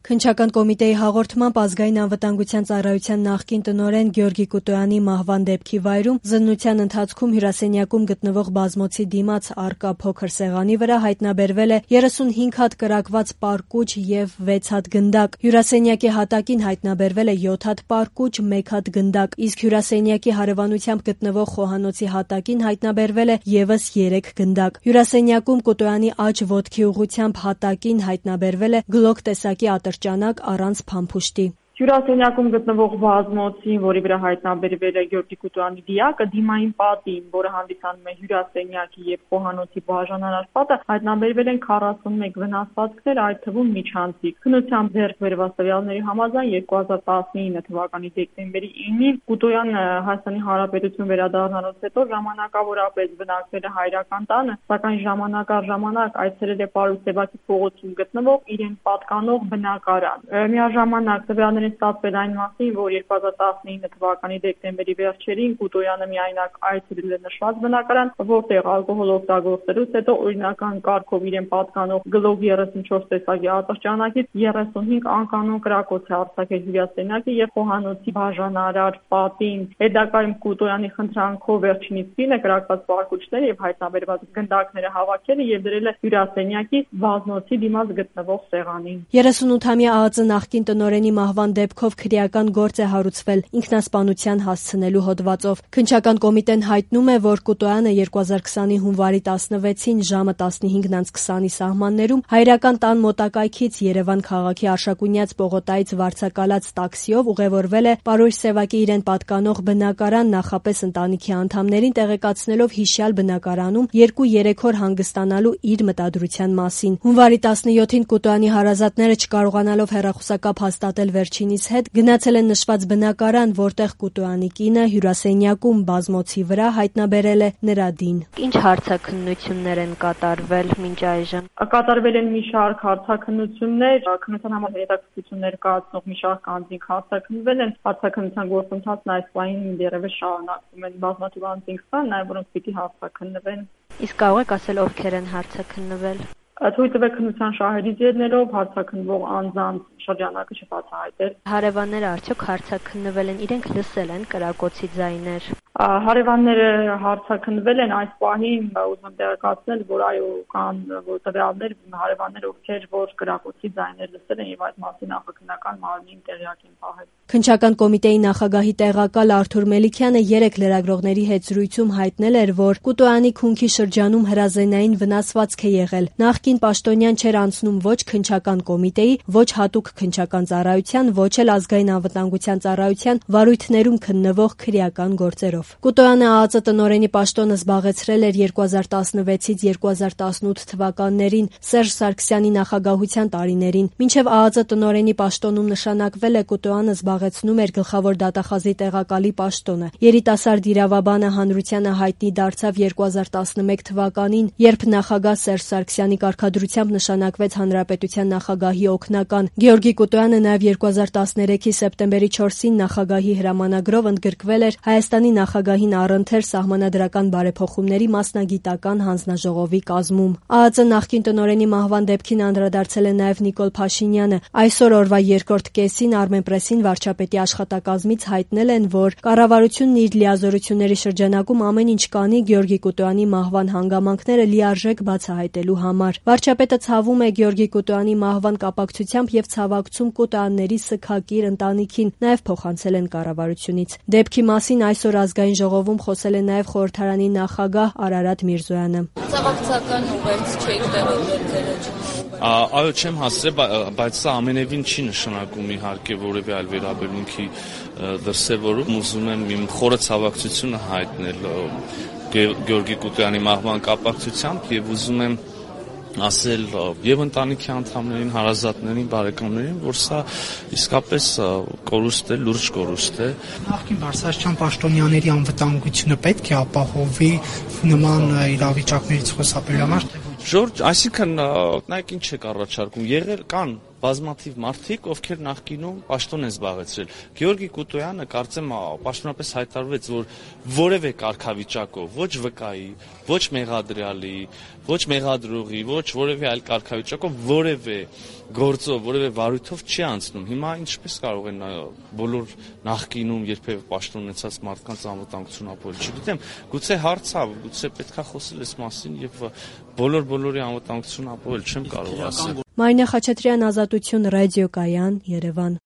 Քննչական կոմիտեի հաղորդմամբ ազգային անվտանգության ծառայության նախկին տնօրեն Գեորգի Կուտոյանի մահվան դեպքի վայրում զննության ընթացքում հյուրասենյակում գտնվող բազմոցի դիմաց առկա փոքր սեղանի վրա հայտնաբերվել է 35 հատ կրակված պարկուճ եւ 6 հատ գնդակ։ Հյուրասենյակի հատակին հայտնաբերվել է 7 հատ պարկուճ, 1 հատ գնդակ, իսկ հյուրասենյակի հարևանությամբ գտնվող խոհանոցի հատակին հայտնաբերվել է եւս 3 գնդակ։ Հյուրասենյակում Կուտոյանի աջ ոտքի ուղղությամբ հատակին հայտնաբերվել է գլոկ տեսակի ատրճանակ առանց փամփուշտի։ Հյուրասենյակում գտնվող բազմոցին, որի վրա հայտնաբերվել է Գեորգի Կուտոյանի դիակը, դիմային պատին, որը հանդիսանում է հյուրասենյակի եւ խոհանոցի բաժանարար պատը, հայտնաբերվել են 41 վնասվածքներ, այդ թվում միջանցիկ։ Քննությամբ ձեռք բերված տվյալների համաձայն 2019 թվականի դեկտեմբերի 9-ին Կուտոյանը Հայաստանի Հանրապետություն վերադառնալուց հետո ժամանակավորապես բնակվել է հայրական տանը, սակայն ժամանակ առ ժամանակ այցելել է Պարուսեվացի փողոցում գտնվող իրեն պատկանող բնակարան։ Միաժամանակ տվյալները ստացվել այն մասին, որ 2019 թվականի դեկտեմբերի վերջերին Կուտոյանը միայնակ այցելել է նշված բնակարան, որտեղ ալկոհոլ օգտագործելուց հետո օրինական կարգով իրեն պատկանող գլոկ 34 տեսակի ատրճանակից 35 անկանոն կրակոց է արձակել հյուրասենյակի եւ խոհանոցի բաժանարար պատին։ Հետագայում Կուտոյանի խնդրանքով վերջինիս կինը կրակված պարկուճները եւ հայտնաբերված գնդակները հավաքել է եւ դրել է հյուրասենյակի բազմոցի դիմաց գտնվող սեղանին։ 38-ամյա ԱԱԾ նախկին տնօրենի մահվան դեպքով քրեական գործ է հարուցվել ինքնասպանության հասցնելու հոդվածով։ Քննչական կոմիտեն հայտնում է, որ Կուտոյանը 2020-ի հունվարի 16-ին ժամը 15:20-ի սահմաններում հայրական տան մոտակայքից Երևան քաղաքի Արշակունյաց պողոտայից վարձակալած տաքսիով ուղևորվել է Պարույր-Սևակի իրեն պատկանող բնակարան, նախապես ընտանիքի անդամներին տեղեկացնելով հիշյալ բնակարանում 2-3 օր հանգստանալու իր մտադրության մասին։ Հունվարի 17-ին Կուտոյանի հարազատները չկարողանալով հեռախոսակապ հաստատել վերջինիս հետ գնացել են նշված բնակարան, որտեղ Կուտոյանի կինը հյուրասենյակում բազմոցի վրա հայտնաբերել է նրա դին։ Ինչ հարցաքննություններ են կատարվել մինչ այժմ։ Կատարվել են մի շարք հարցաքննություններ, քննության համար հետաքրքրություններ կազմող մի շարք անձինք հարցաքննվել են։ Հարցաքննության գործընթացն այս պահին դեռևս շարունակվում է։ Բազմաթիվ անձինք կան, նաև որոնք պիտի հարցաքննվեն։ Իսկ կարող եք ասել ովքեր են հարցաքննվել։ Թույլ տվեք քննության շահերից ելնելով հարցաքննվող անձանց շրջանակը չբացահայտել։ Հարևանները արդյոք հարցաքննվել են, իրենք լսել են կրակոցի ձայներ։ Հարևանները հարցաքննվել են, այս պահին ուզում տեղեկացնել, որ այո կան տվյալներ, հարևաններ, ովքեր որ կրակոցի ձայներ լսել են եւ այդ մասին նախաքննական մարմնին տեղյակ են պահել։ Քննչական կոմիտեի նախագահի տեղակալ Արթուր Մելիքյանը 3 լրագրողների հետ զրույցում հայտնել էր, որ Կուտոյանի քունքի շրջանում հրազենային վնասվածք է եղել։ Նախկին պաշտոնյան չէր անցնում ոչ քննչական կոմիտեի, ոչ հատուկ քննչական ծառայության, ոչ էլ ազգային անվտանգության ծառայության վարույթներում քննվող քրեական գործերով։ Կուտոյանը ԱԱԾ տնօրենի պաշտոնը զբաղեցրել էր 2016-ից 2018 թվականներին Սերժ Սարգսյանի նախագահության տարիներին։ Մինչև ԱԱԾ տնօրենի պաշտոնում նշանակվել է, Կուտոյանը զբաղեցնում էր գլխավոր դատախազի տեղակալի պաշտոնը։ Երիտասարդ իրավաբանը հանրությանը հայտնի դարձավ 2011 թվականին, երբ նախագահ Սերժ Սարգսյանի կարգադրությամբ նշանակվեց հանրապետության նախագահի օգնական։ Գեորգի Կուտոյանը նաև 2013-ի սեպտեմբերի 4-ին նախագահի հրամանագրով ընդգրկվել էր Հայաստանի նախագահին առընթեր սահմանադրական բարեփոխումների մասնագիտական հանձնաժողովի կազմում։ ԱԱԾ նախկին տնօրենի մահվան դեպքին անդրադարձել է նաև Նիկոլ Փաշինյանը։ Այսօր օրվա երկրորդ կեսին Արմենպրեսին վարչապետի աշխատակազմից հայտնել են, որ կառավարությունն իր լիազորությունների շրջանակում ամեն ինչ կանի Գեորգի Կուտոյանի մահվան հանգամանքները լիարժեք բացահայտելու համար։ Վարչապետը ցավում է Գեորգի Կուտոյանի մահվան կապակցությամբ եւ ցավակցում Կուտոյանների սգակիր ընտանիքին, նաև փոխանցել են կառավարությունից։ Դեպքի մասին այսօր ազգային ժողովում խոսել է նաև խորհրդարանի նախագահ Արարատ Միրզոյանը։ Ցավակցական ուղերձ չեք տեղադրել ձեր։ Այո, չեմ հասցրել, բայց սա ամենևին չի նշանակում իհարկե որևէ այլ վերաբերմունքի դրսևորում։ Ուզում եմ իմ խորը ցավակցությունը հայտնել Գեորգի Կուտոյանի մահվան կապակցությամբ եւ ուզում եմ ասել եւ ընտանիքի անդամներին, հարազատներին, բարեկամներին, որ սա իսկապես կորուստ է, լուրջ կորուստ է։ Նախկին Բարսաշչյան պաշտոնյաների անվտանգությունը պետք է ապահովի նման իրավիճակներից խոսապելու համար։ Ժորժ, այսինքն նայեք ինչ եք առաջարկում, եղել կան բազմաթիվ մարդիկ, ովքեր նախկինում պաշտոն են զբաղեցրել։ Գեորգի Կուտոյանը կարծեմ պաշտոնապես հայտարարվեց, որ որևէ կարգավիճակով, ոչ վկայի, ոչ մեղադրյալի, ոչ մեղադրողի, ոչ որևէ այլ կարգավիճակով, որևէ գործով, որևէ վարույթով չի անցնում։ Հիմա ինչպես կարող են բոլոր նախկինում երբևէ պաշտոն ունեցած մարդկանց անվտանգություն ապահովել։ Չգիտեմ, գուցե հարց է, գուցե պետքա խոսել այս մասին եւ բոլորի անվտանգություն ապահովել, չեմ կարող ասել։ Մարինա Խաչատրյան, Ազատություն, ռադիոկայան, Երևան։